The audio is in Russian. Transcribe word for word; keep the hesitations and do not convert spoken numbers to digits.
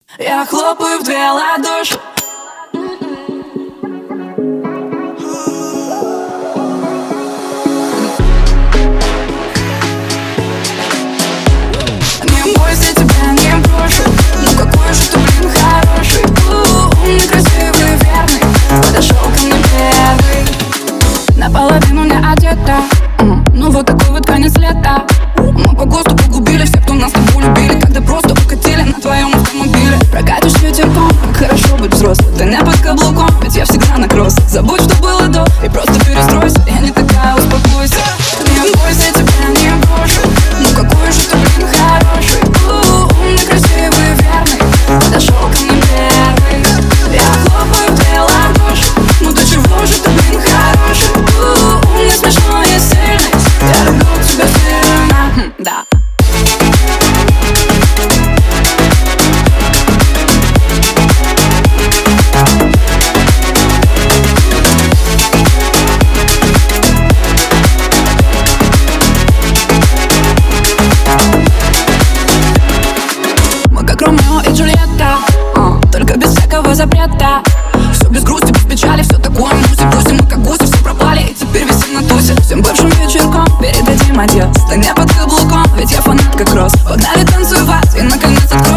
Я хлопаю в две ладоши. Не бойся, тебя не брошу. Ну какой же ты, блин, хороший. Умный, красивый, верный. Подошел ко мне первый. Наполовину не одета. Ну вот такой вот конец лета. Мы по ГОСТу погубили всех, кто нас с тобой любили, когда просто укатили на твоем автомобиле. Прокатишь ветерком, как хорошо быть взрослым. Ты не под каблуком, ведь я всегда на кросс. Забудь, что было до, и просто перестройся. Я не такая, успокойся. Не бойся, тебя не брошу. Ну какой же ты, блин, хороший. Умный, красивый, верный. Подошел ко мне первый. Я хлопаю в две ладоши. Ну до чего же ты, блин, хороший. Умный, смешной и сильный. Я люблю тебя сильно. Хм, да. Мы как Ромео и Джульетта, а, только без всякого запрета. Все без грусти, без печали, все такое муси. Пусть мы как гуси, все пропали и теперь висим на тусе. Всем бывшим вечерком передадим адьос. Ты не под каблуком, ведь я фанат как Росс. Погнали танцевать и наконец открыть.